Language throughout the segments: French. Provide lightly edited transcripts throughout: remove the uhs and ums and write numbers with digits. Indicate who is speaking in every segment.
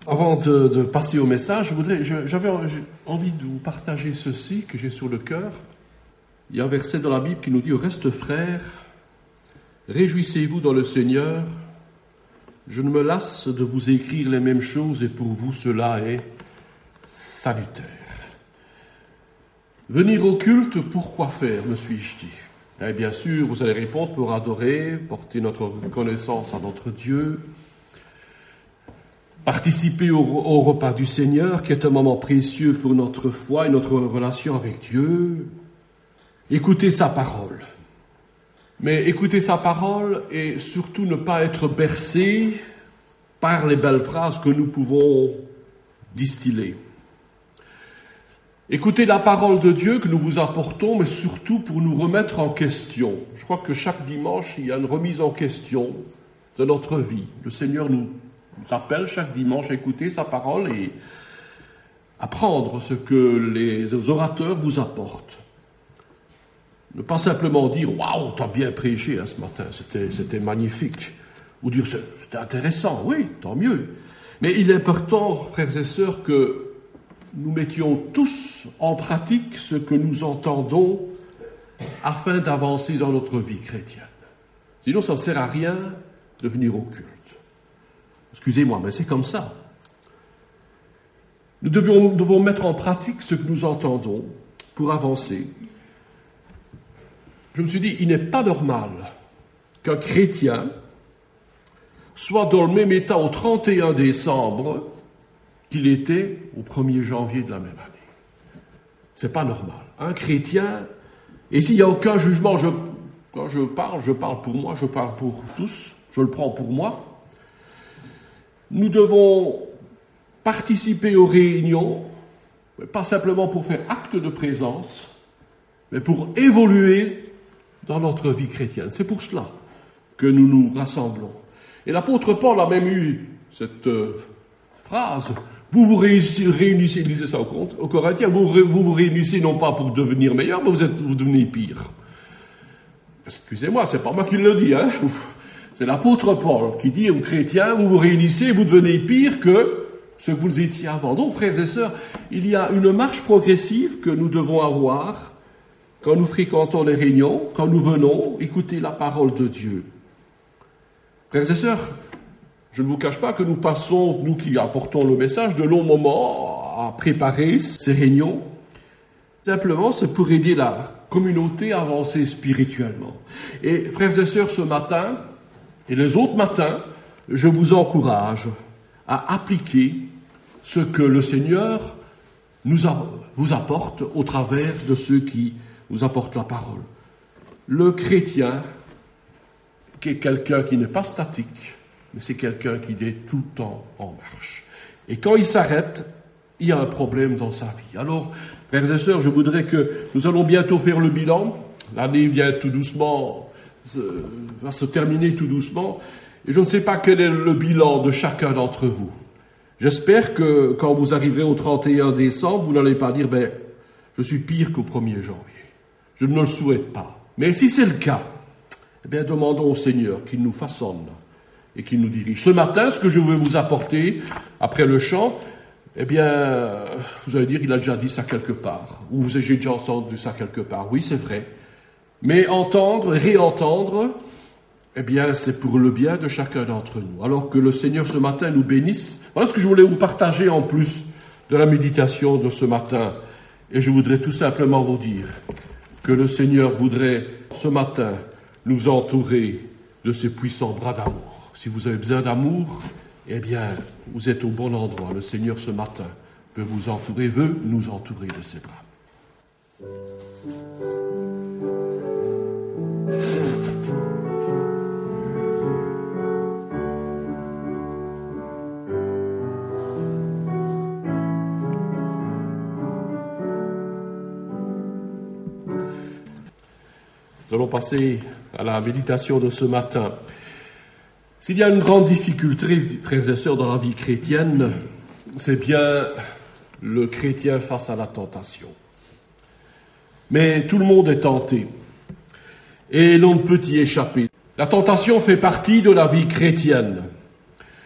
Speaker 1: Avant de passer au message, j'avais envie de vous partager ceci que j'ai sur le cœur. Il y a un verset dans la Bible qui nous dit « Au reste, frères, réjouissez-vous dans le Seigneur. Je ne me lasse de vous écrire les mêmes choses et pour vous cela est salutaire. » Venir au culte, pourquoi faire, me suis-je dit. Et bien sûr, vous allez répondre pour adorer, porter notre reconnaissance à notre Dieu, participer au repas du Seigneur, qui est un moment précieux pour notre foi et notre relation avec Dieu, écouter sa parole. Mais écouter sa parole et surtout ne pas être bercé par les belles phrases que nous pouvons distiller. Écoutez la parole de Dieu que nous vous apportons, mais surtout pour nous remettre en question. Je crois que chaque dimanche, il y a une remise en question de notre vie. Le Seigneur nous appelle chaque dimanche à écouter sa parole et à prendre ce que les orateurs vous apportent. Ne pas simplement dire « Waouh, t'as bien prêché ce matin, c'était magnifique ». Ou dire « C'était intéressant ». Oui, tant mieux. Mais il est important, frères et sœurs, que nous mettions tous en pratique ce que nous entendons afin d'avancer dans notre vie chrétienne. Sinon, ça ne sert à rien de venir au culte. Excusez-moi, mais c'est comme ça. Nous devons mettre en pratique ce que nous entendons pour avancer. Je me suis dit, il n'est pas normal qu'un chrétien soit dans le même état au 31 décembre qu'il était au 1er janvier de la même année. C'est pas normal. Un chrétien, et s'il n'y a aucun jugement, quand je parle pour moi, je parle pour tous, je le prends pour moi. Nous devons participer aux réunions, pas simplement pour faire acte de présence, mais pour évoluer dans notre vie chrétienne. C'est pour cela que nous nous rassemblons. Et l'apôtre Paul a même eu cette phrase, vous vous réunissez, lisez ça au Corinthiens, vous vous réunissez non pas pour devenir meilleur, mais vous devenez pire. Excusez-moi, c'est pas moi qui le dis, hein. C'est l'apôtre Paul qui dit aux chrétiens, vous vous réunissez, vous devenez pire que ce que vous étiez avant. Donc, frères et sœurs, il y a une marche progressive que nous devons avoir quand nous fréquentons les réunions, quand nous venons écouter la parole de Dieu. Frères et sœurs, je ne vous cache pas que nous passons, nous qui apportons le message, de longs moments à préparer ces réunions. Simplement, c'est pour aider la communauté à avancer spirituellement. Et frères et sœurs, ce matin, et les autres matins, je vous encourage à appliquer ce que le Seigneur vous apporte au travers de ceux qui nous apportent la parole. Le chrétien, qui est quelqu'un qui n'est pas statique, mais c'est quelqu'un qui est tout le temps en marche. Et quand il s'arrête, il y a un problème dans sa vie. Alors, frères et sœurs, je voudrais que nous allons bientôt faire le bilan. L'année vient tout doucement, va se terminer tout doucement. Et je ne sais pas quel est le bilan de chacun d'entre vous. J'espère que quand vous arriverez au 31 décembre, vous n'allez pas dire « je suis pire qu'au 1er janvier ». Je ne le souhaite pas. Mais si c'est le cas, eh bien, demandons au Seigneur qu'il nous façonne et qu'il nous dirige. Ce matin, ce que je veux vous apporter, après le chant, eh bien, vous allez dire, il a déjà dit ça quelque part. Ou j'ai déjà entendu ça quelque part. Oui, c'est vrai. Mais entendre, réentendre, eh bien, c'est pour le bien de chacun d'entre nous. Alors que le Seigneur, ce matin, nous bénisse. Voilà ce que je voulais vous partager en plus de la méditation de ce matin. Et je voudrais tout simplement vous dire que le Seigneur voudrait, ce matin, nous entourer de ses puissants bras d'amour. Si vous avez besoin d'amour, eh bien, vous êtes au bon endroit. Le Seigneur, ce matin, veut nous entourer de ses bras. Nous allons passer à la méditation de ce matin. S'il y a une grande difficulté, frères et sœurs, dans la vie chrétienne, c'est bien le chrétien face à la tentation. Mais tout le monde est tenté, et l'on ne peut y échapper. La tentation fait partie de la vie chrétienne.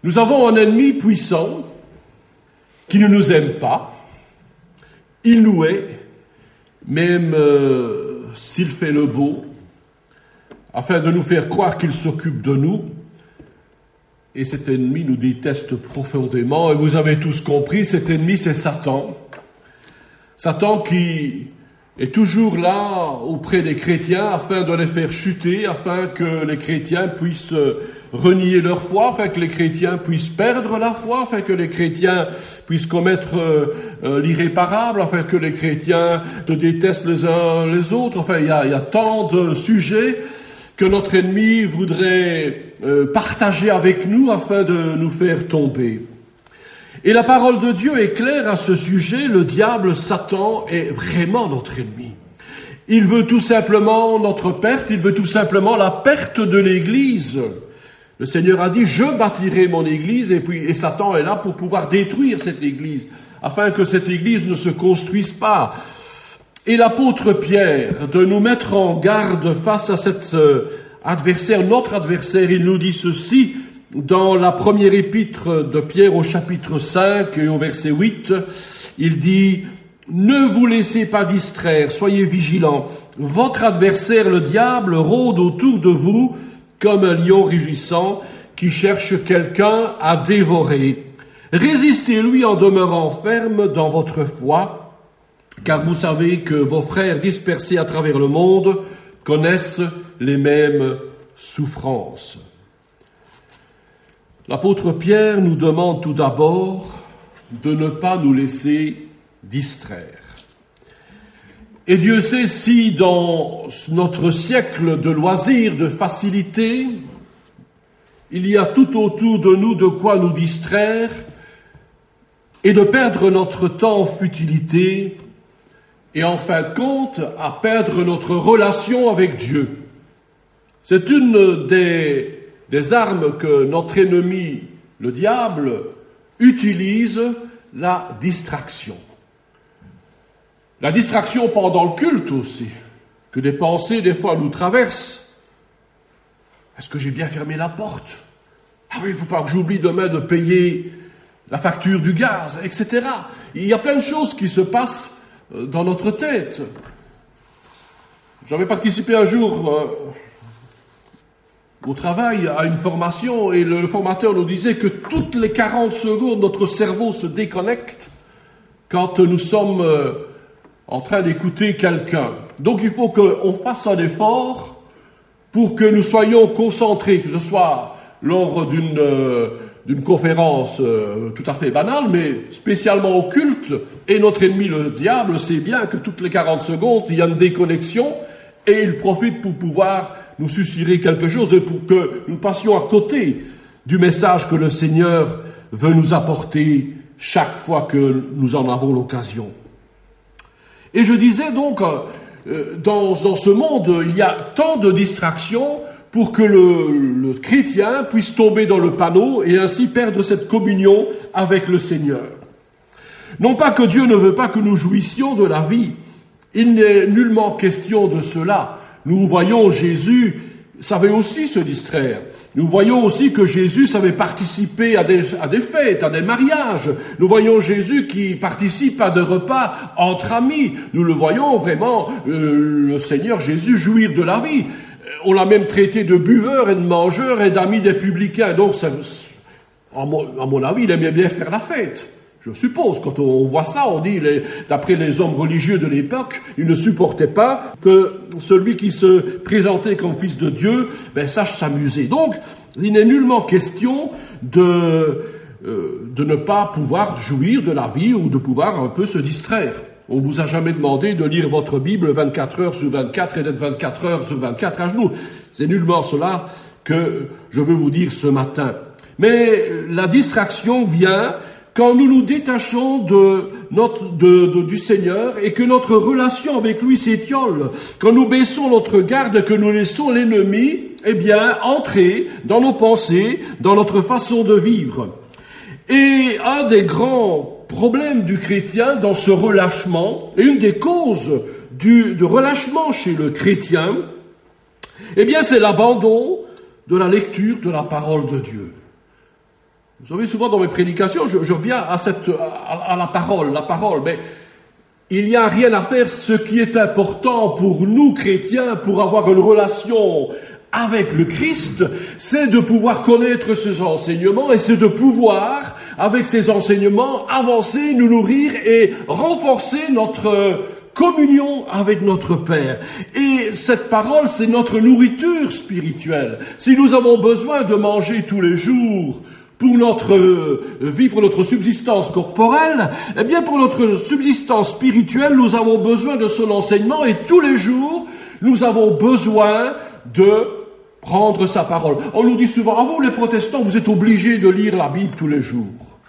Speaker 1: Nous avons un ennemi puissant qui ne nous aime pas. Il nous hait, même s'il fait le beau, afin de nous faire croire qu'il s'occupe de nous. Et cet ennemi nous déteste profondément. Et vous avez tous compris, cet ennemi, c'est Satan. Satan qui est toujours là auprès des chrétiens afin de les faire chuter, afin que les chrétiens puissent renier leur foi, afin que les chrétiens puissent perdre la foi, afin que les chrétiens puissent commettre l'irréparable, afin que les chrétiens se détestent les uns les autres. Enfin, il y a tant de sujets que notre ennemi voudrait partager avec nous afin de nous faire tomber. Et la parole de Dieu est claire à ce sujet. Le diable, Satan, est vraiment notre ennemi. Il veut tout simplement notre perte, il veut tout simplement la perte de l'Église. Le Seigneur a dit, je bâtirai mon Église, et Satan est là pour pouvoir détruire cette Église, afin que cette Église ne se construise pas. Et l'apôtre Pierre, de nous mettre en garde face à cet adversaire, notre adversaire, il nous dit ceci, dans la première épître de Pierre au chapitre 5 et au verset 8, il dit « Ne vous laissez pas distraire, soyez vigilants. Votre adversaire, le diable, rôde autour de vous comme un lion rugissant qui cherche quelqu'un à dévorer. Résistez-lui en demeurant ferme dans votre foi, car vous savez que vos frères dispersés à travers le monde connaissent les mêmes souffrances. » L'apôtre Pierre nous demande tout d'abord de ne pas nous laisser distraire. Et Dieu sait si dans notre siècle de loisirs, de facilité, il y a tout autour de nous de quoi nous distraire et de perdre notre temps en futilité et en fin de compte à perdre notre relation avec Dieu. C'est une des armes que notre ennemi, le diable, utilise, la distraction. La distraction pendant le culte aussi, que des pensées des fois nous traversent. Est-ce que j'ai bien fermé la porte? Ah oui, il ne faut pas que j'oublie demain de payer la facture du gaz, etc. Il y a plein de choses qui se passent dans notre tête. J'avais participé un jour au travail à une formation et le formateur nous disait que toutes les 40 secondes, notre cerveau se déconnecte quand nous sommes en train d'écouter quelqu'un. Donc il faut qu'on fasse un effort pour que nous soyons concentrés, que ce soit lors d'une conférence tout à fait banale, mais spécialement au culte. Et notre ennemi, le diable, sait bien que toutes les 40 secondes, il y a une déconnexion et il profite pour pouvoir nous susurrer quelque chose et pour que nous passions à côté du message que le Seigneur veut nous apporter chaque fois que nous en avons l'occasion. Et je disais donc, dans ce monde, il y a tant de distractions pour que le chrétien puisse tomber dans le panneau et ainsi perdre cette communion avec le Seigneur. Non pas que Dieu ne veut pas que nous jouissions de la vie, il n'est nullement question de cela. Nous voyons Jésus savait aussi se distraire. Nous voyons aussi que Jésus savait participer à des fêtes, à des mariages. Nous voyons Jésus qui participe à des repas entre amis. Nous le voyons vraiment, le Seigneur Jésus jouir de la vie. On l'a même traité de buveur et de mangeur et d'amis des publicains. Donc, à mon avis, il aimait bien faire la fête. Je suppose, quand on voit ça, on dit, d'après les hommes religieux de l'époque, ils ne supportaient pas que celui qui se présentait comme fils de Dieu, sache s'amuser. Donc, il n'est nullement question de ne pas pouvoir jouir de la vie ou de pouvoir un peu se distraire. On vous a jamais demandé de lire votre Bible 24 heures sur 24 et d'être 24 heures sur 24 à genoux. C'est nullement cela que je veux vous dire ce matin. Mais la distraction vient quand nous nous détachons du Seigneur et que notre relation avec lui s'étiole, quand nous baissons notre garde, que nous laissons l'ennemi, entrer dans nos pensées, dans notre façon de vivre. Et un des grands problèmes du chrétien dans ce relâchement, et une des causes de relâchement chez le chrétien, c'est l'abandon de la lecture de la parole de Dieu. Vous savez, souvent dans mes prédications, je reviens à la parole, mais il n'y a rien à faire. Ce qui est important pour nous, chrétiens, pour avoir une relation avec le Christ, c'est de pouvoir connaître ses enseignements et c'est de pouvoir, avec ces enseignements, avancer, nous nourrir et renforcer notre communion avec notre Père. Et cette parole, c'est notre nourriture spirituelle. Si nous avons besoin de manger tous les jours pour notre vie, pour notre subsistance corporelle, eh bien pour notre subsistance spirituelle, nous avons besoin de son enseignement et tous les jours, nous avons besoin de prendre sa parole. On nous dit souvent, vous les protestants, vous êtes obligés de lire la Bible tous les jours.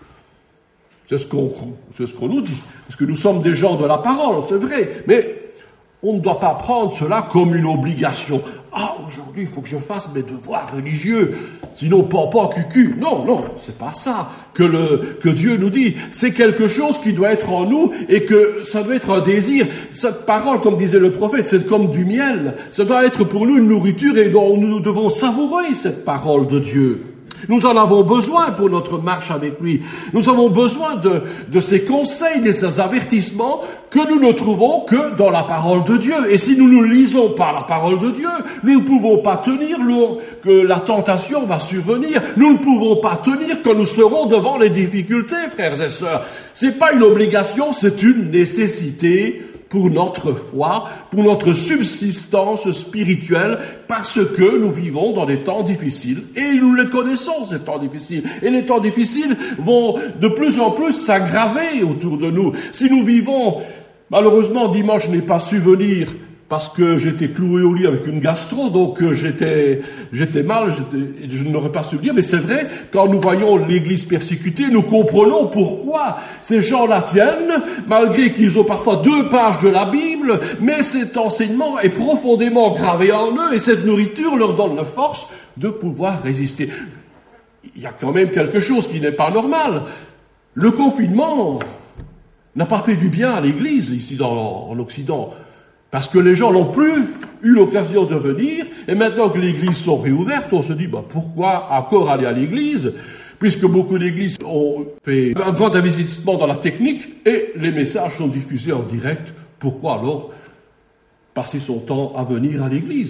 Speaker 1: C'est ce qu'on nous dit, parce que nous sommes des gens de la parole, c'est vrai, mais on ne doit pas prendre cela comme une obligation. Aujourd'hui, il faut que je fasse mes devoirs religieux, sinon pas cucu. Non, c'est pas ça que Dieu nous dit. C'est quelque chose qui doit être en nous et que ça doit être un désir. Cette parole, comme disait le prophète, c'est comme du miel. Ça doit être pour nous une nourriture et dont nous devons savourer cette parole de Dieu. Nous en avons besoin pour notre marche avec lui. Nous avons besoin de ces conseils, de ces avertissements que nous ne trouvons que dans la parole de Dieu. Et si nous ne lisons pas la parole de Dieu, nous ne pouvons pas tenir que la tentation va survenir. Nous ne pouvons pas tenir quand nous serons devant les difficultés, frères et sœurs. C'est pas une obligation, c'est une nécessité pour notre foi, pour notre subsistance spirituelle, parce que nous vivons dans des temps difficiles, et nous les connaissons, ces temps difficiles. Et les temps difficiles vont de plus en plus s'aggraver autour de nous. Si nous vivons, malheureusement, dimanche, je n'ai pas su venir, parce que j'étais cloué au lit avec une gastro, donc j'étais mal, je n'aurais pas su le dire, mais c'est vrai, quand nous voyons l'Église persécutée, nous comprenons pourquoi ces gens-là tiennent, malgré qu'ils ont parfois 2 pages de la Bible, mais cet enseignement est profondément gravé en eux, et cette nourriture leur donne la force de pouvoir résister. Il y a quand même quelque chose qui n'est pas normal. Le confinement n'a pas fait du bien à l'Église, ici en Occident. Parce que les gens n'ont plus eu l'occasion de venir, et maintenant que les églises sont réouvertes, on se dit, pourquoi encore aller à l'église, puisque beaucoup d'églises ont fait un grand investissement dans la technique, et les messages sont diffusés en direct. Pourquoi alors passer son temps à venir à l'église?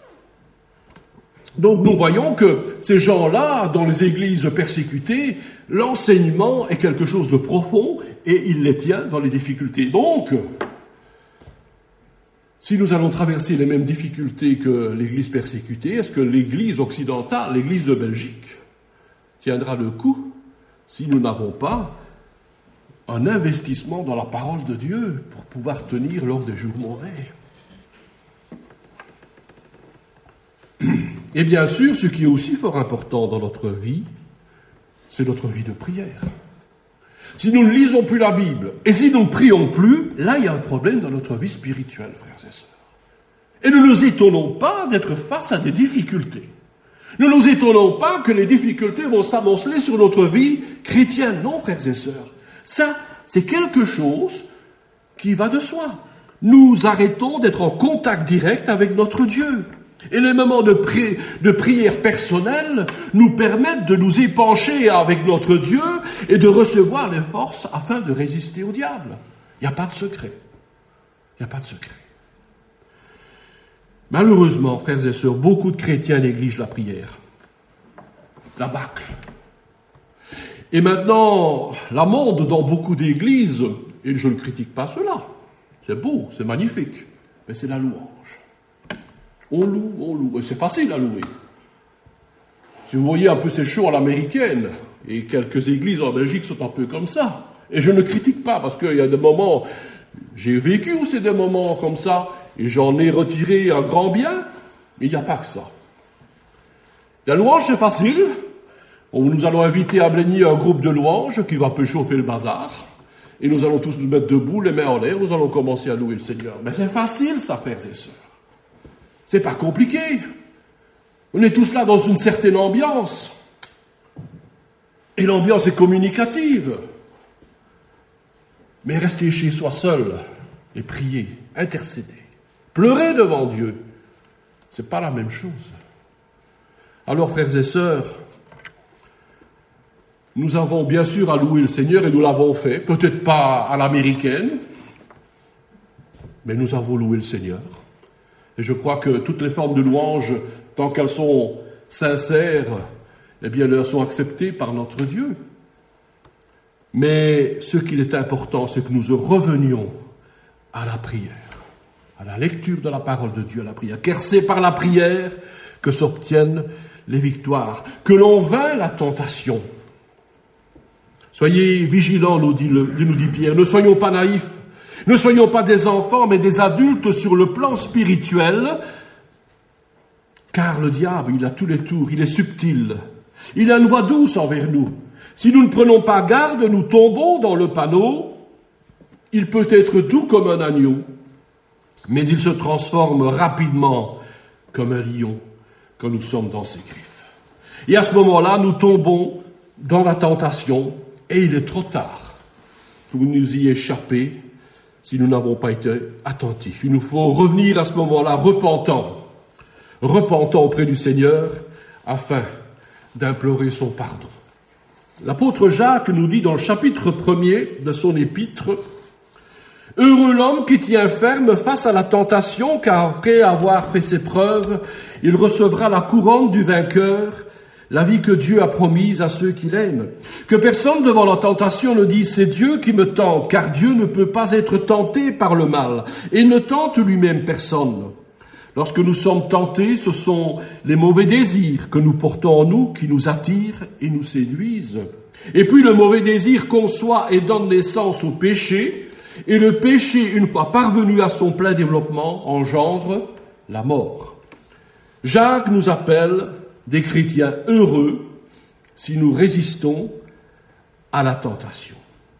Speaker 1: Donc nous voyons que ces gens-là, dans les églises persécutées, l'enseignement est quelque chose de profond, et il les tient dans les difficultés. Donc, si nous allons traverser les mêmes difficultés que l'Église persécutée, est-ce que l'Église occidentale, l'Église de Belgique, tiendra le coup si nous n'avons pas un investissement dans la parole de Dieu pour pouvoir tenir lors des jours mauvais? Et bien sûr, ce qui est aussi fort important dans notre vie, c'est notre vie de prière. Si nous ne lisons plus la Bible, et si nous ne prions plus, là il y a un problème dans notre vie spirituelle, frères et sœurs. Et ne nous étonnons pas d'être face à des difficultés. Ne nous étonnons pas que les difficultés vont s'amonceler sur notre vie chrétienne. Non, frères et sœurs. Ça, c'est quelque chose qui va de soi. Nous arrêtons d'être en contact direct avec notre Dieu. Et les moments de prière personnelle nous permettent de nous épancher avec notre Dieu et de recevoir les forces afin de résister au diable. Il n'y a pas de secret. Il n'y a pas de secret. Malheureusement, frères et sœurs, beaucoup de chrétiens négligent la prière, la bâcle. Et maintenant, la mode dans beaucoup d'églises, et je ne critique pas cela, c'est beau, c'est magnifique, mais c'est la louange. On loue, et c'est facile à louer. Si vous voyez un peu ces shows à l'américaine, et quelques églises en Belgique sont un peu comme ça, et je ne critique pas, parce qu'il y a des moments, j'ai vécu où c'est des moments comme ça, et j'en ai retiré un grand bien, mais il n'y a pas que ça. La louange, c'est facile. Nous allons inviter à Blény un groupe de louanges qui va un peu chauffer le bazar, et nous allons tous nous mettre debout, les mains en l'air, nous allons commencer à louer le Seigneur. Mais c'est facile, ça, frères et sœurs. C'est pas compliqué. On est tous là dans une certaine ambiance. Et l'ambiance est communicative. Mais rester chez soi seul et prier, intercéder, pleurer devant Dieu, c'est pas la même chose. Alors, frères et sœurs, Nous avons bien sûr à louer le Seigneur, et nous l'avons fait, peut-être pas à l'américaine, mais nous avons loué le Seigneur. Et je crois que toutes les formes de louange, tant qu'elles sont sincères, eh bien, elles sont acceptées par notre Dieu. Mais ce qu'il est important, c'est que nous revenions à la prière, à la lecture de la parole de Dieu, à la prière. Car c'est par la prière que s'obtiennent les victoires, que l'on vainc la tentation. Soyez vigilants, nous dit Pierre, ne soyons pas naïfs, ne soyons pas des enfants, mais des adultes sur le plan spirituel, car le diable, il a tous les tours, il est subtil, il a une voix douce envers nous. Si nous ne prenons pas garde, nous tombons dans le panneau. Il peut être doux comme un agneau, mais il se transforme rapidement comme un lion quand nous sommes dans ses griffes. Et à ce moment-là, nous tombons dans la tentation, et il est trop tard pour nous y échapper si nous n'avons pas été attentifs. Il nous faut revenir à ce moment-là repentant auprès du Seigneur afin d'implorer son pardon. L'apôtre Jacques nous dit dans le chapitre 1er de son épître: « Heureux l'homme qui tient ferme face à la tentation, car après avoir fait ses preuves, il recevra la couronne du vainqueur, la vie que Dieu a promise à ceux qui l'aiment. Que personne devant la tentation ne dise « c'est Dieu qui me tente », car Dieu ne peut pas être tenté par le mal, et ne tente lui-même personne. Lorsque nous sommes tentés, ce sont les mauvais désirs que nous portons en nous qui nous attirent et nous séduisent. Et puis le mauvais désir conçoit et donne naissance au péché, et le péché, une fois parvenu à son plein développement, engendre la mort. Jacques nous appelle des chrétiens heureux si nous résistons à la tentation.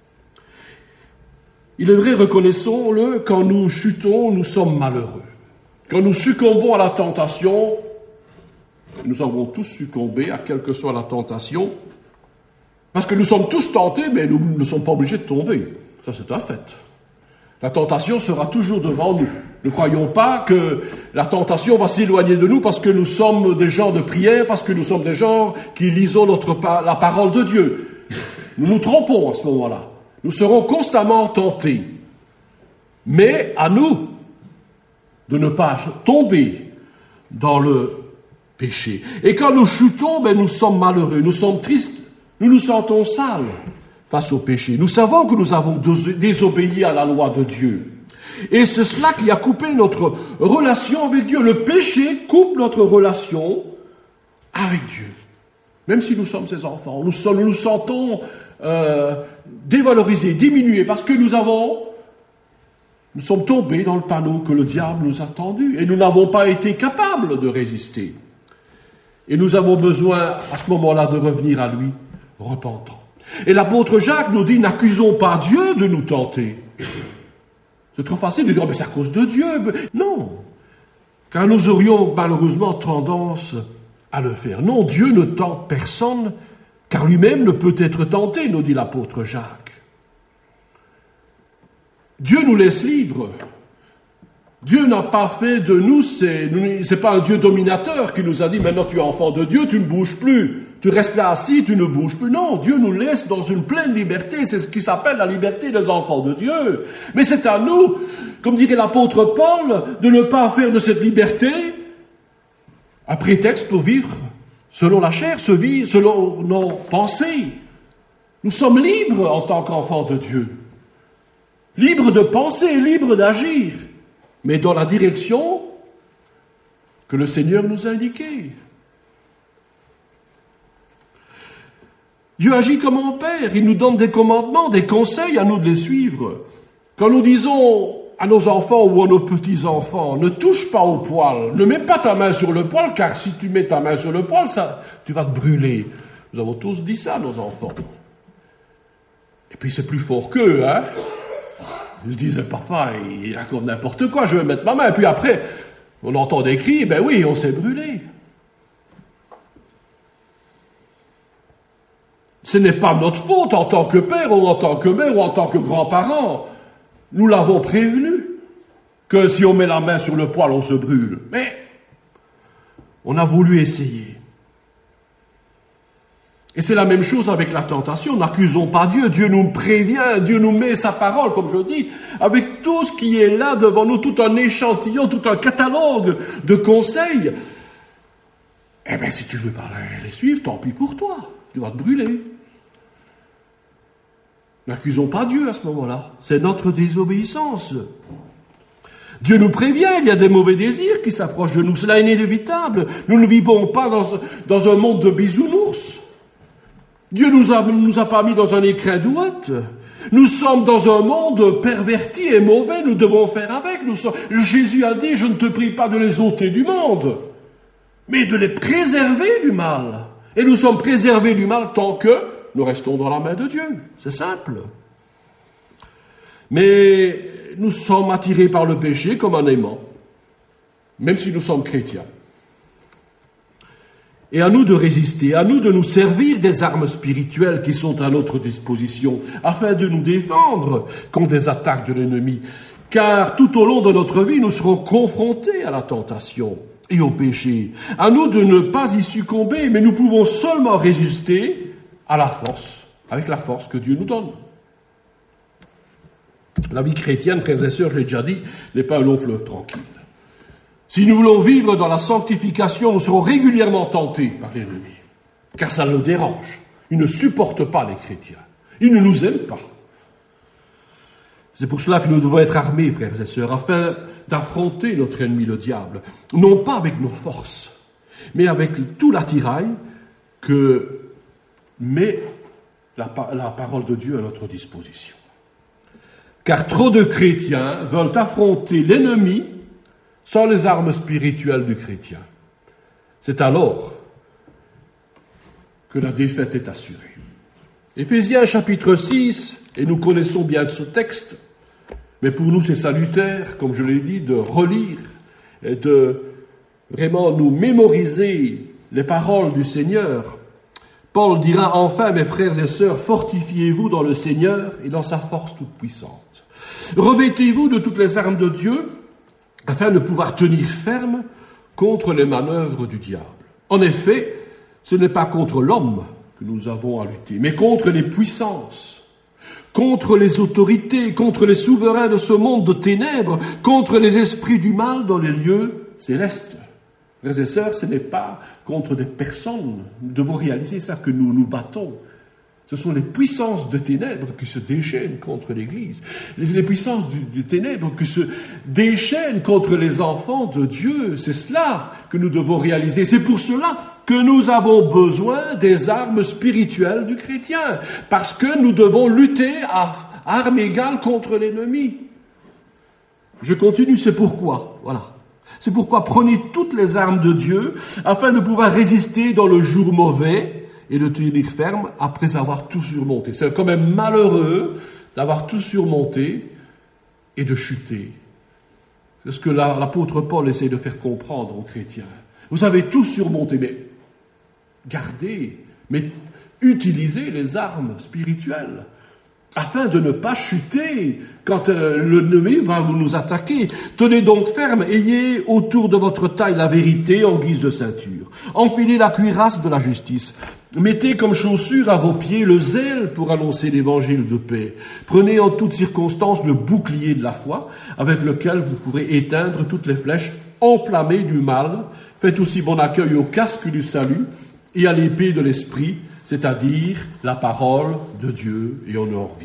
Speaker 1: Il est vrai, reconnaissons-le, quand nous chutons, nous sommes malheureux. Quand nous succombons à la tentation, nous avons tous succombé à quelle que soit la tentation, parce que nous sommes tous tentés, mais nous ne sommes pas obligés de tomber. Ça, c'est un fait. La tentation sera toujours devant nous. Ne croyons pas que la tentation va s'éloigner de nous parce que nous sommes des gens de prière, parce que nous sommes des gens qui lisons la parole de Dieu. Nous nous trompons à ce moment-là. Nous serons constamment tentés. Mais à nous de ne pas tomber dans le péché. Et quand nous chutons, nous sommes malheureux, nous sommes tristes, nous nous sentons sales face au péché. Nous savons que nous avons désobéi à la loi de Dieu. Et c'est cela qui a coupé notre relation avec Dieu. Le péché coupe notre relation avec Dieu. Même si nous sommes ses enfants, nous nous sentons dévalorisés, diminués, parce que nous sommes tombés dans le panneau que le diable nous a tendu et nous n'avons pas été capables de résister. Et nous avons besoin, à ce moment-là, de revenir à lui repentants. Et l'apôtre Jacques nous dit, n'accusons pas Dieu de nous tenter. C'est trop facile de dire, mais c'est à cause de Dieu. Non, car nous aurions malheureusement tendance à le faire. Non, Dieu ne tente personne, car lui-même ne peut être tenté, nous dit l'apôtre Jacques. Dieu nous laisse libres. Dieu n'a pas fait de nous, c'est pas un Dieu dominateur qui nous a dit, maintenant tu es enfant de Dieu, tu ne bouges plus. Tu restes là assis, tu ne bouges plus. Non, Dieu nous laisse dans une pleine liberté. C'est ce qui s'appelle la liberté des enfants de Dieu. Mais c'est à nous, comme dirait l'apôtre Paul, de ne pas faire de cette liberté un prétexte pour vivre selon la chair, selon nos pensées. Nous sommes libres en tant qu'enfants de Dieu. Libres de penser, libres d'agir, mais dans la direction que le Seigneur nous a indiquée. Dieu agit comme un père, il nous donne des commandements, des conseils, à nous de les suivre. Quand nous disons à nos enfants ou à nos petits-enfants, ne touche pas au poil, ne mets pas ta main sur le poil, car si tu mets ta main sur le poil, tu vas te brûler. Nous avons tous dit ça à nos enfants. Et puis c'est plus fort qu'eux, hein. Ils se disent, papa, il raconte n'importe quoi, je vais mettre ma main. Et puis après, on entend des cris, oui, on s'est brûlé. Ce n'est pas notre faute en tant que père ou en tant que mère ou en tant que grand-parent. Nous l'avons prévenu que si on met la main sur le poil, on se brûle. Mais on a voulu essayer. Et c'est la même chose avec la tentation. N'accusons pas Dieu. Dieu nous prévient, Dieu nous met sa parole, comme je dis, avec tout ce qui est là devant nous, tout un échantillon, tout un catalogue de conseils. Eh bien, si tu veux pas les suivre, tant pis pour toi. Tu vas te brûler. N'accusons pas Dieu à ce moment-là. C'est notre désobéissance. Dieu nous prévient, il y a des mauvais désirs qui s'approchent de nous. Cela est inévitable. Nous ne vivons pas dans un monde de bisounours. Dieu nous a pas mis dans un écrin douette. Nous sommes dans un monde perverti et mauvais. Nous devons faire avec. Jésus a dit, je ne te prie pas de les ôter du monde, mais de les préserver du mal. Et nous sommes préservés du mal tant que nous restons dans la main de Dieu. C'est simple. Mais nous sommes attirés par le péché comme un aimant, même si nous sommes chrétiens. Et à nous de résister, à nous de nous servir des armes spirituelles qui sont à notre disposition, afin de nous défendre contre les attaques de l'ennemi. Car tout au long de notre vie, nous serons confrontés à la tentation et au péché. À nous de ne pas y succomber, mais nous pouvons seulement résister à la force, avec la force que Dieu nous donne. La vie chrétienne, frères et sœurs, je l'ai déjà dit, n'est pas un long fleuve tranquille. Si nous voulons vivre dans la sanctification, nous serons régulièrement tentés par l'ennemi, car ça le dérange. Il ne supporte pas les chrétiens. Il ne nous aime pas. C'est pour cela que nous devons être armés, frères et sœurs, afin d'affronter notre ennemi, le diable, non pas avec nos forces, mais avec tout l'attirail que met la parole de Dieu à notre disposition. Car trop de chrétiens veulent affronter l'ennemi sans les armes spirituelles du chrétien. C'est alors que la défaite est assurée. Éphésiens chapitre 6, et nous connaissons bien ce texte, mais pour nous c'est salutaire, comme je l'ai dit, de relire et de vraiment nous mémoriser les paroles du Seigneur. Paul dira enfin, mes frères et sœurs, fortifiez-vous dans le Seigneur et dans sa force toute puissante. Revêtez-vous de toutes les armes de Dieu, afin de pouvoir tenir ferme contre les manœuvres du diable. En effet, ce n'est pas contre l'homme que nous avons à lutter, mais contre les puissances, contre les autorités, contre les souverains de ce monde de ténèbres, contre les esprits du mal dans les lieux célestes. Frères et sœurs, ce n'est pas contre des personnes, nous devons réaliser ça, que nous nous battons. Ce sont les puissances de ténèbres qui se déchaînent contre l'Église. Les puissances du ténèbres qui se déchaînent contre les enfants de Dieu. C'est cela que nous devons réaliser. C'est pour cela que nous avons besoin des armes spirituelles du chrétien. Parce que nous devons lutter à armes égales contre l'ennemi. Je continue, c'est pourquoi. Voilà. C'est pourquoi prenez toutes les armes de Dieu afin de pouvoir résister dans le jour mauvais et de tenir ferme après avoir tout surmonté. C'est quand même malheureux d'avoir tout surmonté et de chuter. C'est ce que l'apôtre Paul essaie de faire comprendre aux chrétiens. Vous avez tout surmonté, mais gardez, mais utilisez les armes spirituelles afin de ne pas chuter quand l'ennemi va nous attaquer. Tenez donc ferme, ayez autour de votre taille la vérité en guise de ceinture. Enfilez la cuirasse de la justice. Mettez comme chaussure à vos pieds le zèle pour annoncer l'évangile de paix. Prenez en toutes circonstances le bouclier de la foi, avec lequel vous pourrez éteindre toutes les flèches enflammées du mal. Faites aussi bon accueil au casque du salut et à l'épée de l'esprit, c'est-à-dire la parole de Dieu, et on en revient.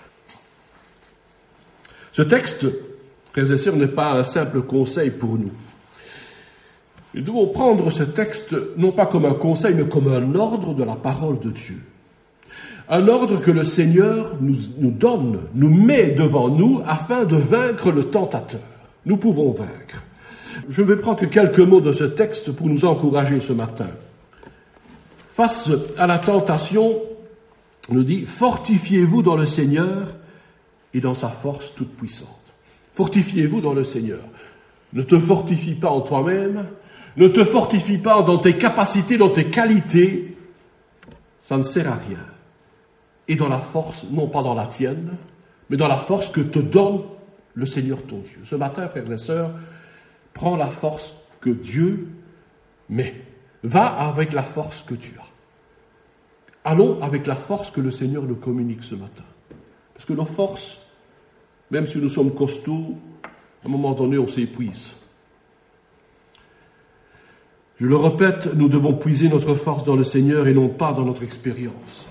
Speaker 1: Ce texte, frères et sœurs, n'est pas un simple conseil pour nous. Nous devons prendre ce texte non pas comme un conseil, mais comme un ordre de la parole de Dieu. Un ordre que le Seigneur nous donne, nous met devant nous afin de vaincre le tentateur. Nous pouvons vaincre. Je vais prendre quelques mots de ce texte pour nous encourager ce matin. Face à la tentation, on nous dit « Fortifiez-vous dans le Seigneur et dans sa force toute puissante. » Fortifiez-vous dans le Seigneur. Ne te fortifie pas en toi-même, ne te fortifie pas dans tes capacités, dans tes qualités. Ça ne sert à rien. Et dans la force, non pas dans la tienne, mais dans la force que te donne le Seigneur ton Dieu. Ce matin, frères et sœurs, prends la force que Dieu met. Va avec la force que tu as. allons avec la force que le Seigneur nous communique ce matin. Parce que nos forces, même si nous sommes costauds, à un moment donné, on s'épuise. Je le répète, nous devons puiser notre force dans le Seigneur et non pas dans notre expérience.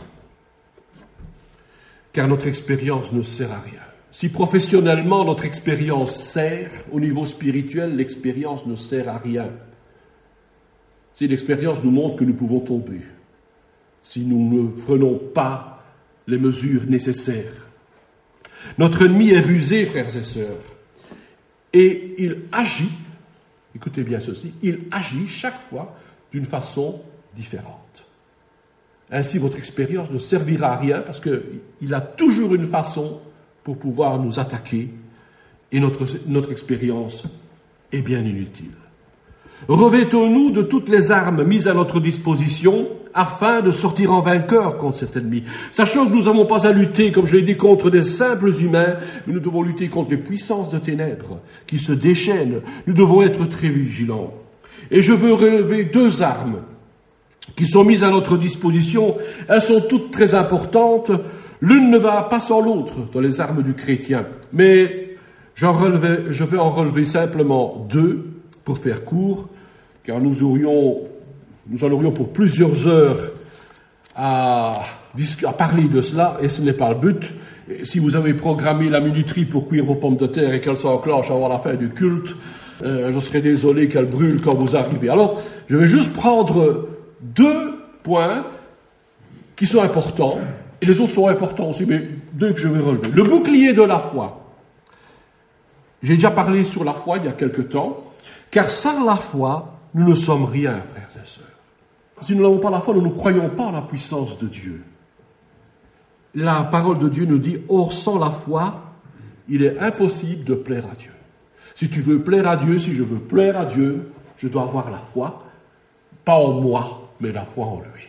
Speaker 1: Car notre expérience ne sert à rien. Si professionnellement notre expérience sert, au niveau spirituel, l'expérience ne sert à rien. Si l'expérience nous montre que nous pouvons tomber, si nous ne prenons pas les mesures nécessaires. Notre ennemi est rusé, frères et sœurs, et il agit, écoutez bien ceci, il agit chaque fois d'une façon différente. Ainsi, votre expérience ne servira à rien parce qu'il a toujours une façon pour pouvoir nous attaquer et notre expérience est bien inutile. Revêtons-nous de toutes les armes mises à notre disposition afin de sortir en vainqueur contre cet ennemi. Sachant que nous n'avons pas à lutter, comme je l'ai dit, contre des simples humains, mais nous devons lutter contre les puissances de ténèbres qui se déchaînent. Nous devons être très vigilants. Et je veux relever 2 armes qui sont mises à notre disposition. Elles sont toutes très importantes. L'une ne va pas sans l'autre dans les armes du chrétien. Mais je vais en relever simplement 2 pour faire court, car nous en aurions pour plusieurs heures à parler de cela, et ce n'est pas le but. Et si vous avez programmé la minuterie pour cuire vos pommes de terre et qu'elles s'enclenchent avant la fin du culte, je serais désolé qu'elles brûlent quand vous arrivez. Alors, je vais juste prendre 2 points qui sont importants, et les autres sont importants aussi, mais 2 que je vais relever. Le bouclier de la foi. J'ai déjà parlé sur la foi il y a quelque temps, car sans la foi, nous ne sommes rien, frères et sœurs. Si nous n'avons pas la foi, nous ne croyons pas en la puissance de Dieu. La parole de Dieu nous dit, or sans la foi, il est impossible de plaire à Dieu. Si tu veux plaire à Dieu, si je veux plaire à Dieu, je dois avoir la foi, pas en moi, mais la foi en lui.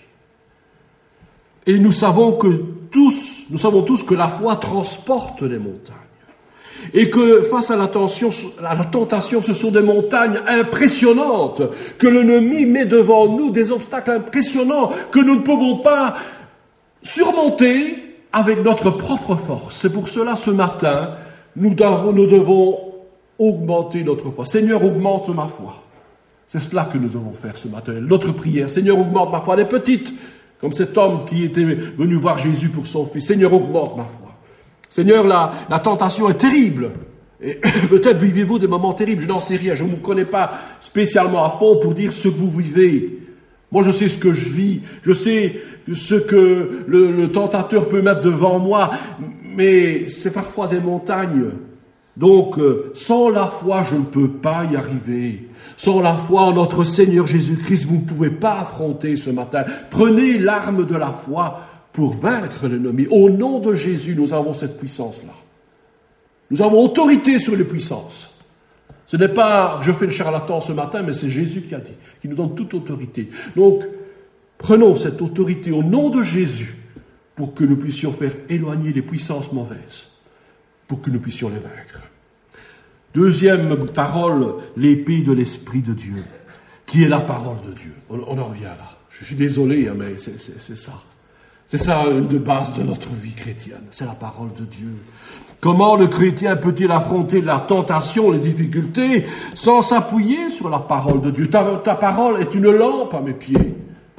Speaker 1: Et nous savons tous que la foi transporte les montagnes. Et que face à la tentation, ce sont des montagnes impressionnantes, que l'ennemi met devant nous des obstacles impressionnants, que nous ne pouvons pas surmonter avec notre propre force. C'est pour cela, ce matin, nous devons augmenter notre foi. Seigneur, augmente ma foi. C'est cela que nous devons faire ce matin. Notre prière, Seigneur, augmente ma foi. Elle est petite, comme cet homme qui était venu voir Jésus pour son fils. Seigneur, augmente ma foi. Seigneur, la tentation est terrible. Et peut-être vivez-vous des moments terribles, je n'en sais rien. Je ne vous connais pas spécialement à fond pour dire ce que vous vivez. Moi, je sais ce que je vis. Je sais ce que le tentateur peut mettre devant moi. Mais c'est parfois des montagnes. Donc, sans la foi, je ne peux pas y arriver. Sans la foi en notre Seigneur Jésus-Christ, vous ne pouvez pas affronter ce matin. Prenez l'arme de la foi pour vaincre l'ennemi. Au nom de Jésus, nous avons cette puissance-là. Nous avons autorité sur les puissances. Ce n'est pas que je fais le charlatan ce matin, mais c'est Jésus qui a dit, qui nous donne toute autorité. Donc, prenons cette autorité au nom de Jésus pour que nous puissions faire éloigner les puissances mauvaises, pour que nous puissions les vaincre. Deuxième parole, l'épée de l'Esprit de Dieu, qui est la parole de Dieu. On en revient là. Je suis désolé, mais c'est ça. C'est ça une de base de notre vie chrétienne, c'est la parole de Dieu. Comment le chrétien peut-il affronter la tentation, les difficultés, sans s'appuyer sur la parole de Dieu? Ta parole est une lampe à mes pieds.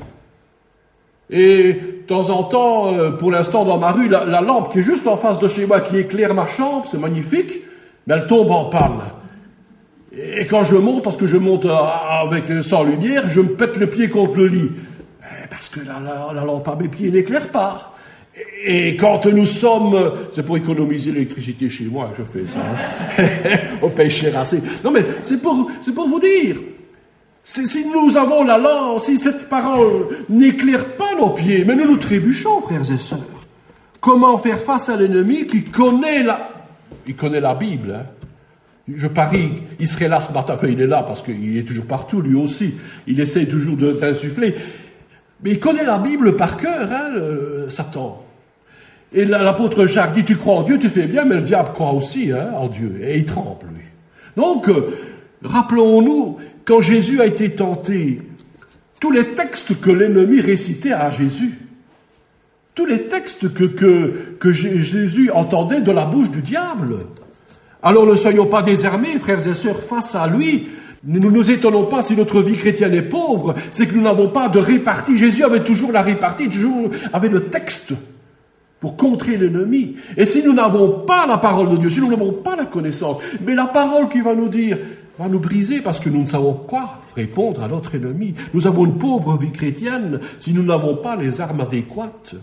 Speaker 1: Et de temps en temps, pour l'instant dans ma rue, la lampe qui est juste en face de chez moi, qui éclaire ma chambre, c'est magnifique, mais elle tombe en panne. Et quand je monte, parce que je monte sans lumière, je me pète le pied contre le lit. Parce que la lampe à mes pieds n'éclaire pas. Et quand nous sommes... C'est pour économiser l'électricité chez moi que je fais ça. On paye cher assez. Non mais c'est pour vous dire. Si nous avons la lampe, si cette parole n'éclaire pas nos pieds, mais nous trébuchons, frères et sœurs. Comment faire face à l'ennemi qui connaît Il connaît la Bible, hein. Je parie, il serait là ce matin. Enfin, il est là parce qu'il est toujours partout, lui aussi. Il essaie toujours d'insuffler. Mais il connaît la Bible par cœur, hein, Satan. Et l'apôtre Jacques dit, tu crois en Dieu, tu fais bien, mais le diable croit aussi en Dieu. Et il tremble, lui. Donc, rappelons-nous, quand Jésus a été tenté, tous les textes que l'ennemi récitait à Jésus, tous les textes que Jésus entendait de la bouche du diable. Alors ne soyons pas désarmés, frères et sœurs, face à lui. Ne nous étonnons pas si notre vie chrétienne est pauvre, c'est que nous n'avons pas de répartie. Jésus avait toujours la répartie, toujours avait le texte pour contrer l'ennemi. Et si nous n'avons pas la parole de Dieu, si nous n'avons pas la connaissance, mais la parole qui va nous dire, va nous briser parce que nous ne savons quoi répondre à notre ennemi. Nous avons une pauvre vie chrétienne si nous n'avons pas les armes adéquates.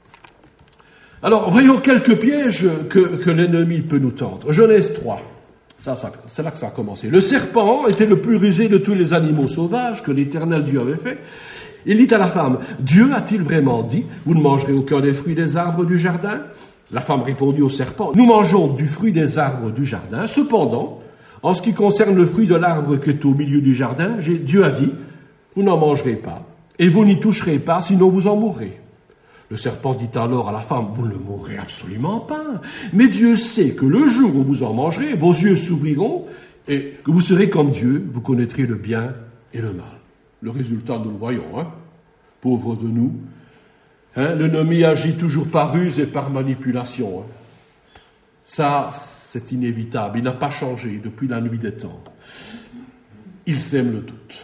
Speaker 1: Alors, voyons quelques pièges que l'ennemi peut nous tendre. Genèse 3. C'est là que ça a commencé. Le serpent était le plus rusé de tous les animaux sauvages que l'Éternel Dieu avait fait. Il dit à la femme, « Dieu a-t-il vraiment dit, vous ne mangerez aucun des fruits des arbres du jardin ?» La femme répondit au serpent, « Nous mangeons du fruit des arbres du jardin. Cependant, en ce qui concerne le fruit de l'arbre qui est au milieu du jardin, Dieu a dit, vous n'en mangerez pas, et vous n'y toucherez pas, sinon vous en mourrez. » Le serpent dit alors à la femme, « Vous ne mourrez absolument pas, mais Dieu sait que le jour où vous en mangerez, vos yeux s'ouvriront, et que vous serez comme Dieu, vous connaîtrez le bien et le mal. » Le résultat, nous le voyons, pauvres de nous. L'ennemi agit toujours par ruse et par manipulation. Ça, c'est inévitable. Il n'a pas changé depuis la nuit des temps. Il sème le doute.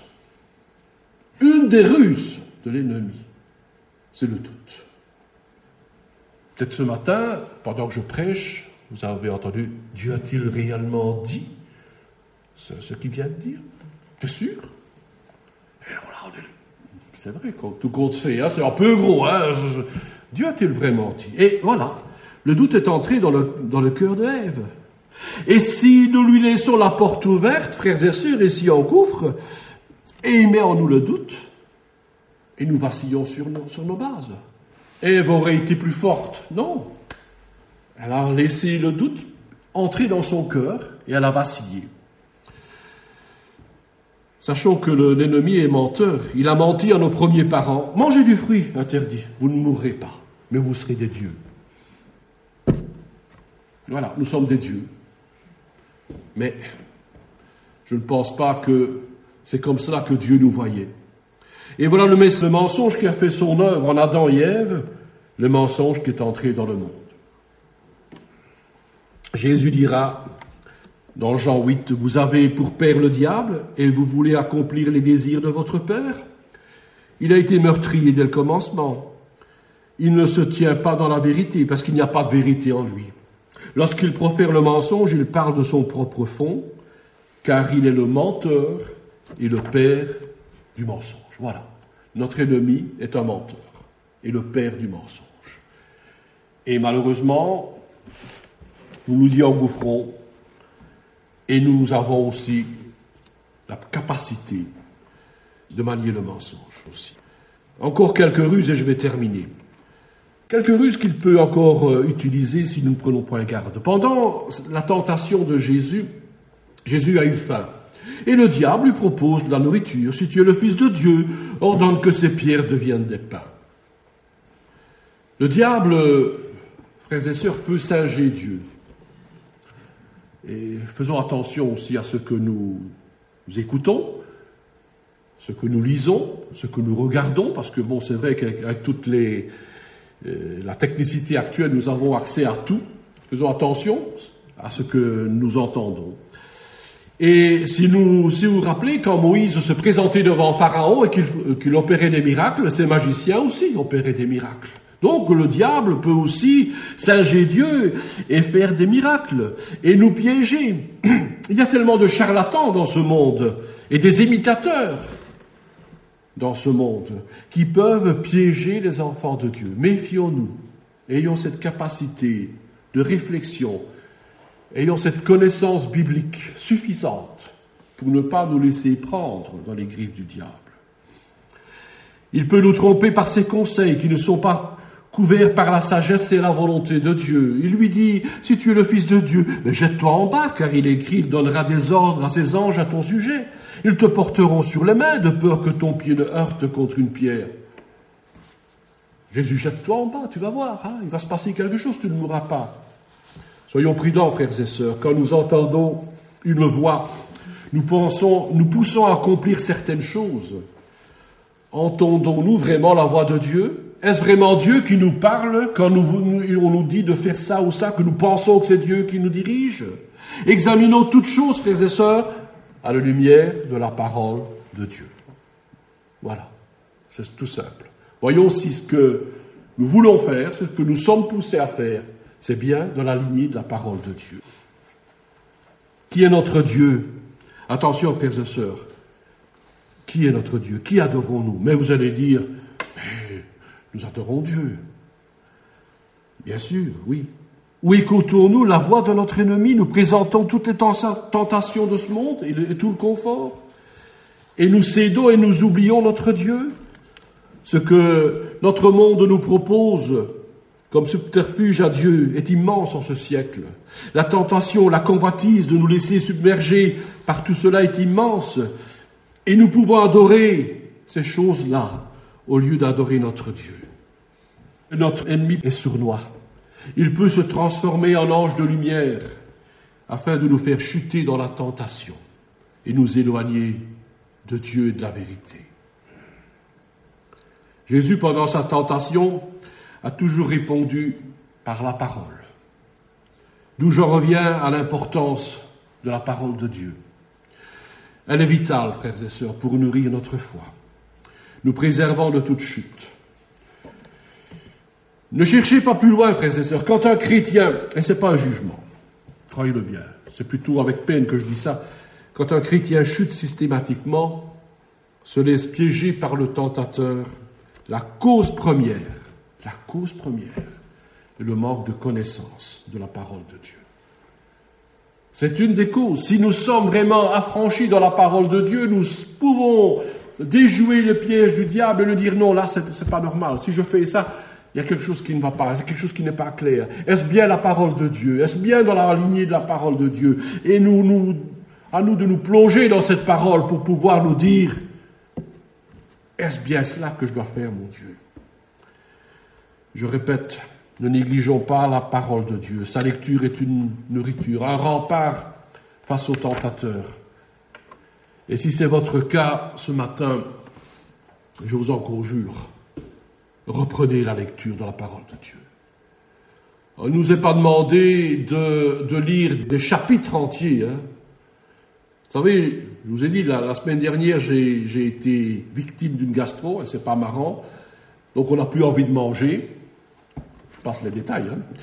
Speaker 1: Une des ruses de l'ennemi, c'est le doute. Peut-être ce matin, pendant que je prêche, vous avez entendu, Dieu a-t-il réellement dit ce qu'il vient de dire? T'es sûr? Et voilà, c'est vrai, tout compte fait, c'est un peu gros. Dieu a-t-il vraiment dit? Et voilà, le doute est entré dans le cœur de Ève. Et si nous lui laissons la porte ouverte, frères et sœurs, et si on couvre, et il met en nous le doute, et nous vacillons sur nos bases. Ève aurait été plus forte? Non. Elle a laissé le doute entrer dans son cœur, et elle a vacillé. Sachons que l'ennemi est menteur. Il a menti à nos premiers parents. Mangez du fruit interdit. Vous ne mourrez pas, mais vous serez des dieux. Voilà, nous sommes des dieux. Mais je ne pense pas que c'est comme cela que Dieu nous voyait. Et voilà le mensonge qui a fait son œuvre en Adam et Ève, le mensonge qui est entré dans le monde. Jésus dira dans Jean 8, « Vous avez pour père le diable, et vous voulez accomplir les désirs de votre père. Il a été meurtrier dès le commencement. Il ne se tient pas dans la vérité, parce qu'il n'y a pas de vérité en lui. Lorsqu'il profère le mensonge, il parle de son propre fond, car il est le menteur et le père du mensonge. » Voilà, notre ennemi est un menteur et le père du mensonge. Et malheureusement, nous nous y engouffrons. Et nous avons aussi la capacité de manier le mensonge aussi. Encore quelques ruses et je vais terminer. Quelques ruses qu'il peut encore utiliser si nous ne prenons point garde. Pendant la tentation de Jésus, Jésus a eu faim. Et le diable lui propose de la nourriture. « Si tu es le Fils de Dieu, ordonne que ces pierres deviennent des pains. » Le diable, frères et sœurs, peut singer Dieu. Et faisons attention aussi à ce que nous écoutons, ce que nous lisons, ce que nous regardons, parce que c'est vrai qu'avec toute la technicité actuelle, nous avons accès à tout. Faisons attention à ce que nous entendons. Et si vous vous rappelez, quand Moïse se présentait devant Pharaon et qu'il opérait des miracles, ces magiciens aussi opéraient des miracles. Donc le diable peut aussi singer Dieu et faire des miracles et nous piéger. Il y a tellement de charlatans dans ce monde et des imitateurs dans ce monde qui peuvent piéger les enfants de Dieu. Méfions-nous, ayons cette capacité de réflexion, ayons cette connaissance biblique suffisante pour ne pas nous laisser prendre dans les griffes du diable. Il peut nous tromper par ses conseils qui ne sont pas couverts par la sagesse et la volonté de Dieu. Il lui dit, si tu es le Fils de Dieu, mais jette-toi en bas, car il est écrit, il donnera des ordres à ses anges à ton sujet. Ils te porteront sur les mains, de peur que ton pied ne heurte contre une pierre. Jésus, jette-toi en bas, tu vas voir, il va se passer quelque chose, tu ne mourras pas. Soyons prudents, frères et sœurs, quand nous entendons une voix, nous poussons à accomplir certaines choses. Entendons-nous vraiment la voix de Dieu? Est-ce vraiment Dieu qui nous parle quand on nous dit de faire ça ou ça, que nous pensons que c'est Dieu qui nous dirige? Examinons toutes choses, frères et sœurs, à la lumière de la parole de Dieu. Voilà, c'est tout simple. Voyons si ce que nous voulons faire, ce que nous sommes poussés à faire, c'est bien dans la lignée de la parole de Dieu. Qui est notre Dieu? Attention, frères et sœurs. Qui est notre Dieu? Qui adorons-nous? Mais vous allez dire, mais nous adorons Dieu. Bien sûr, oui. Ou écoutons-nous la voix de notre ennemi? Nous présentons toutes les tentations de ce monde et tout le confort. Et nous cédons et nous oublions notre Dieu. Ce que notre monde nous propose comme subterfuge à Dieu est immense en ce siècle. La tentation, la convoitise de nous laisser submerger par tout cela est immense. Et nous pouvons adorer ces choses-là au lieu d'adorer notre Dieu. Notre ennemi est sournois. Il peut se transformer en ange de lumière afin de nous faire chuter dans la tentation et nous éloigner de Dieu et de la vérité. Jésus, pendant sa tentation, a toujours répondu par la parole. D'où j'en reviens à l'importance de la parole de Dieu. Elle est vitale, frères et sœurs, pour nourrir notre foi, nous préservant de toute chute. Ne cherchez pas plus loin, frères et sœurs. Quand un chrétien, et ce n'est pas un jugement, croyez-le bien, c'est plutôt avec peine que je dis ça, quand un chrétien chute systématiquement, se laisse piéger par le tentateur, la cause première est le manque de connaissance de la parole de Dieu. C'est une des causes. Si nous sommes vraiment affranchis dans la parole de Dieu, nous pouvons déjouer le piège du diable et lui dire non, là, c'est pas normal. Si je fais ça, il y a quelque chose qui ne va pas, c'est quelque chose qui n'est pas clair. Est-ce bien la parole de Dieu? Est-ce bien dans la lignée de la parole de Dieu? Et à nous de nous plonger dans cette parole pour pouvoir nous dire, est-ce bien cela que je dois faire, mon Dieu? Je répète, ne négligeons pas la parole de Dieu. Sa lecture est une nourriture, un rempart face aux tentateurs. Et si c'est votre cas ce matin, je vous en conjure, reprenez la lecture de la parole de Dieu. On ne nous est pas demandé de lire des chapitres entiers. Vous savez, je vous ai dit, la semaine dernière, j'ai été victime d'une gastro, et c'est pas marrant. Donc on n'a plus envie de manger. Je passe les détails.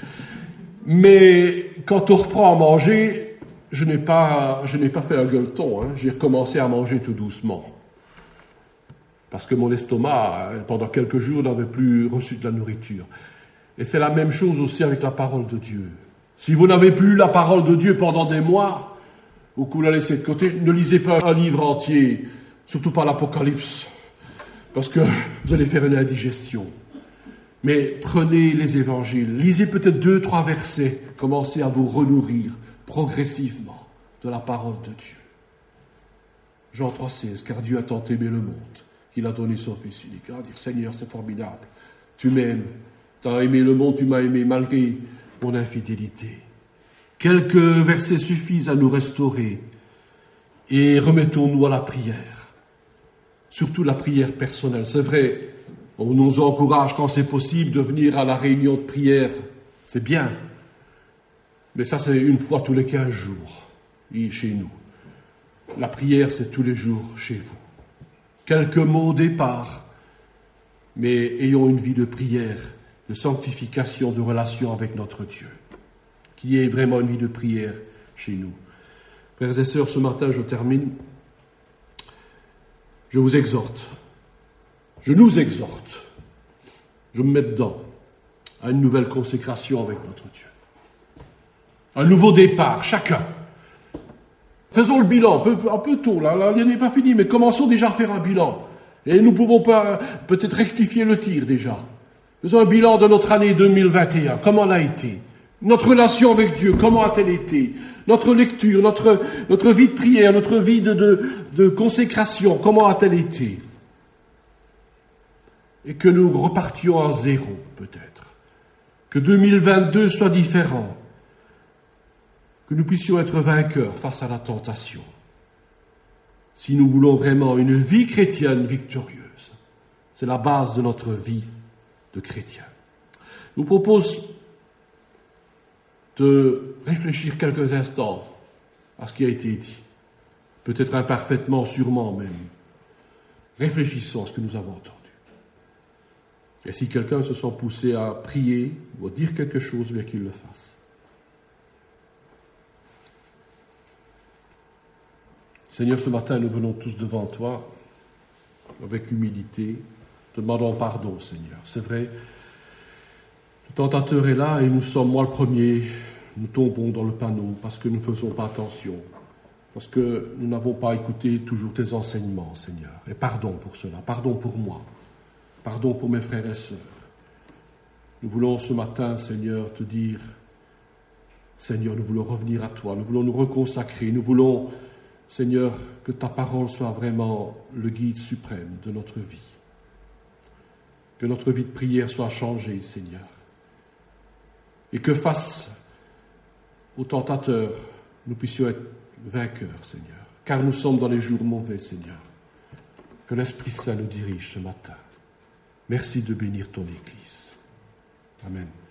Speaker 1: Mais quand on reprend à manger, je n'ai pas fait un gueuleton. J'ai recommencé à manger tout doucement. Parce que mon estomac, pendant quelques jours, n'avait plus reçu de la nourriture. Et c'est la même chose aussi avec la parole de Dieu. Si vous n'avez plus lu la parole de Dieu pendant des mois, ou que vous la laissez de côté, ne lisez pas un livre entier, surtout pas l'Apocalypse, parce que vous allez faire une indigestion. Mais prenez les évangiles, lisez peut-être 2-3 versets, commencez à vous renourrir progressivement de la parole de Dieu. Jean 3,16, car Dieu a tant aimé le monde, qu'il a donné son Fils unique. Ah, dire Seigneur, c'est formidable, tu m'aimes, tu as aimé le monde, tu m'as aimé malgré mon infidélité. Quelques versets suffisent à nous restaurer et remettons-nous à la prière, surtout la prière personnelle. C'est vrai, on nous encourage quand c'est possible de venir à la réunion de prière, c'est bien, mais ça c'est une fois tous les 15 jours chez nous. La prière c'est tous les jours chez vous. Quelques mots au départ, mais ayons une vie de prière, de sanctification, de relation avec notre Dieu. Qu'il y ait vraiment une vie de prière chez nous. Frères et sœurs, ce matin, je termine. Je vous exhorte, je nous exhorte, je me mets dedans, à une nouvelle consécration avec notre Dieu. Un nouveau départ, chacun. Faisons le bilan, un peu tôt, là, l'année n'est pas finie, mais commençons déjà à faire un bilan. Et nous pouvons peut-être rectifier le tir déjà. Faisons un bilan de notre année 2021, comment elle a été. Notre relation avec Dieu, comment a-t-elle été? Notre lecture, notre vie de prière, notre vie de consécration, comment a-t-elle été? Et que nous repartions à zéro, peut-être. Que 2022 soit différent. Que nous puissions être vainqueurs face à la tentation. Si nous voulons vraiment une vie chrétienne victorieuse, c'est la base de notre vie de chrétien. Je vous propose de réfléchir quelques instants à ce qui a été dit, peut-être imparfaitement, sûrement même. Réfléchissons à ce que nous avons entendu. Et si quelqu'un se sent poussé à prier ou à dire quelque chose, bien qu'il le fasse. Seigneur, ce matin, nous venons tous devant toi, avec humilité, te demandant pardon, Seigneur. C'est vrai, le tentateur est là et nous sommes, moi le premier, nous tombons dans le panneau parce que nous ne faisons pas attention, parce que nous n'avons pas écouté toujours tes enseignements, Seigneur. Et pardon pour cela, pardon pour moi, pardon pour mes frères et sœurs. Nous voulons ce matin, Seigneur, te dire, Seigneur, nous voulons revenir à toi, nous voulons nous reconsacrer, nous voulons, Seigneur, que ta parole soit vraiment le guide suprême de notre vie. Que notre vie de prière soit changée, Seigneur. Et que face aux tentateurs, nous puissions être vainqueurs, Seigneur. Car nous sommes dans les jours mauvais, Seigneur. Que l'Esprit Saint nous dirige ce matin. Merci de bénir ton Église. Amen.